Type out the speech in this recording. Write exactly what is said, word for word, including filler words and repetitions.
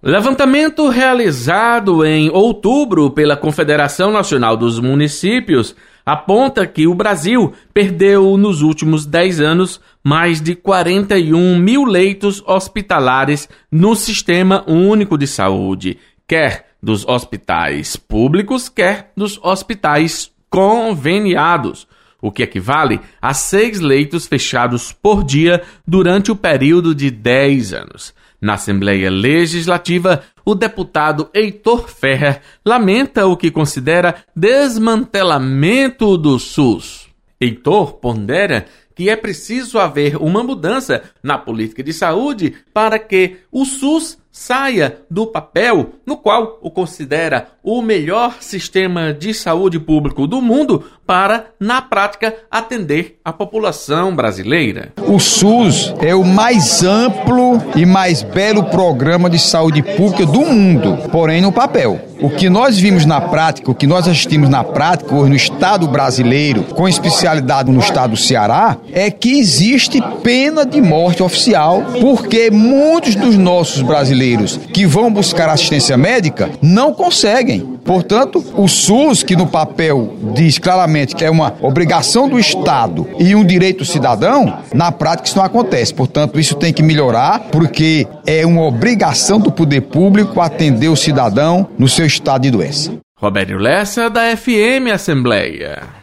Levantamento realizado em outubro pela Confederação Nacional dos Municípios aponta que o Brasil perdeu nos últimos dez anos mais de quarenta e um mil leitos hospitalares no Sistema Único de Saúde, quer dos hospitais públicos, quer dos hospitais conveniados, o que equivale a seis leitos fechados por dia durante o período de dez anos. Na Assembleia Legislativa, o deputado Heitor Ferrer lamenta o que considera desmantelamento do SUS. Heitor pondera que é preciso haver uma mudança na política de saúde para que o SUS saia do papel no qual o considera o melhor sistema de saúde público do mundo para, na prática, atender a população brasileira. O SUS é o mais amplo e mais belo programa de saúde pública do mundo, porém no papel. O que nós vimos na prática, o que nós assistimos na prática hoje no Estado brasileiro, com especialidade no Estado do Ceará, é que existe pena de morte oficial, porque muitos dos nossos brasileiros que vão buscar assistência médica não conseguem. Portanto, o SUS, que no papel diz claramente que é uma obrigação do Estado e um direito cidadão, na prática isso não acontece. Portanto, isso tem que melhorar, porque é uma obrigação do poder público atender o cidadão no seu estado de doença. Robério Lessa, da F M Assembleia.